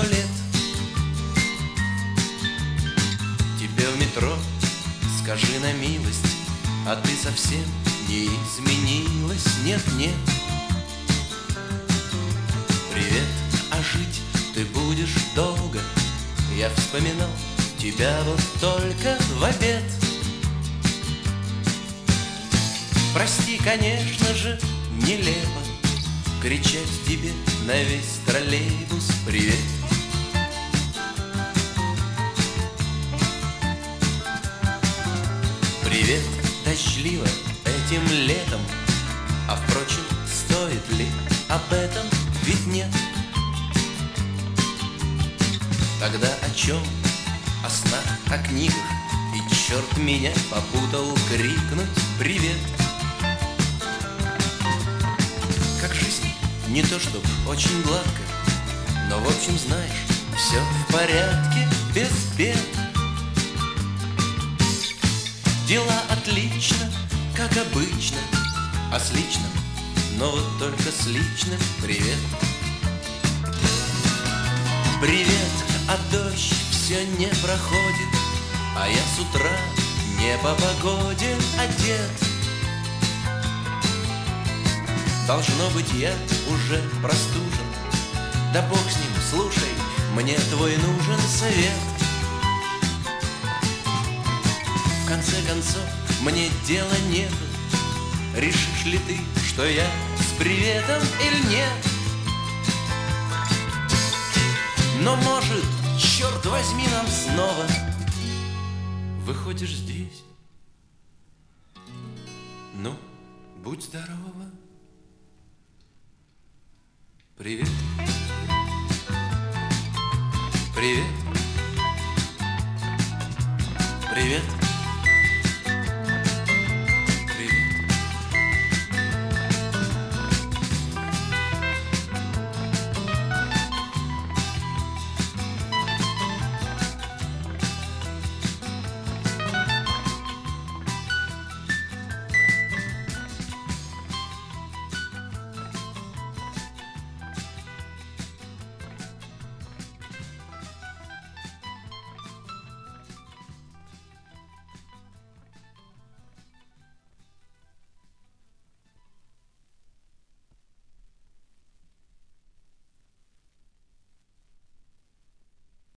лет. Тебе в метро скажи на милость, а ты совсем не изменилась, нет-нет. Привет, а жить ты будешь долго. Я вспоминал тебя вот только в обед. Прости, конечно же, нелепо кричать тебе на весь троллейбус привет. Привет, дождливо этим летом, а впрочем, стоит ли об этом, ведь нет. Тогда о чем? О снах, о книгах, и черт меня попутал крикнуть привет. Как жизнь, не то чтоб очень гладко, но в общем знаешь, все в порядке, без бед. Дела отлично, как обычно, а с личным, но вот только с личным привет. Привет, а дождь все не проходит, а я с утра не по погоде одет. Должно быть, я уже простужен, да бог с ним, слушай, мне твой нужен совет. В конце концов, мне дела нету, решишь ли ты, что я с приветом или нет. Но может, черт возьми, нам снова выходишь здесь. Ну, будь здорова. Привет. Привет. Привет.